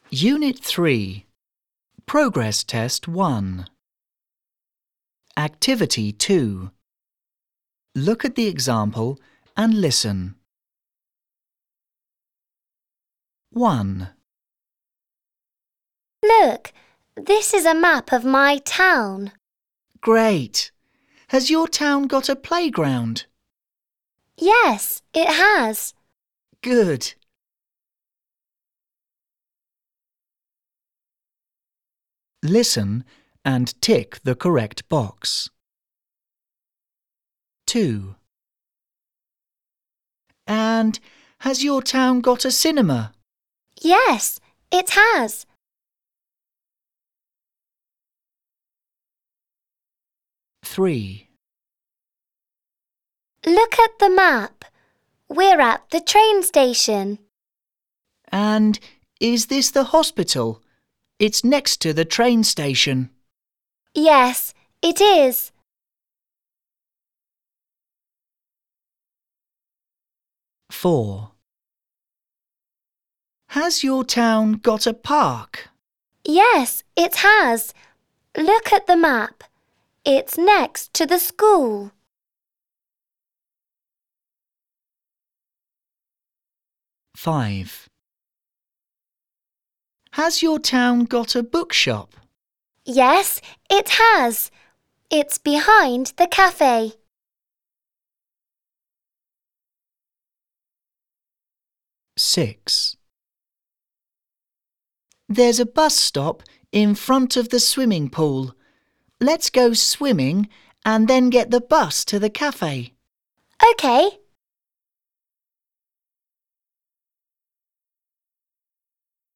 Unit 3. Progress Test 1. Activity 2. Look at the example and listen. 1. Look, this is a map of my town. Great! Has your town got a playground? Yes, it has. Good! Listen and tick the correct box. 2. And has your town got a cinema? Yes, it has. 3. Look at the map. We're at the train station. And is this the hospital? It's next to the train station. Yes, it is. 4. Has your town got a park? Yes, it has. Look at the map. It's next to the school. 5. Has your town got a bookshop? Yes, it has. It's behind the cafe. 6. There's a bus stop in front of the swimming pool. Let's go swimming and then get the bus to the cafe. Okay.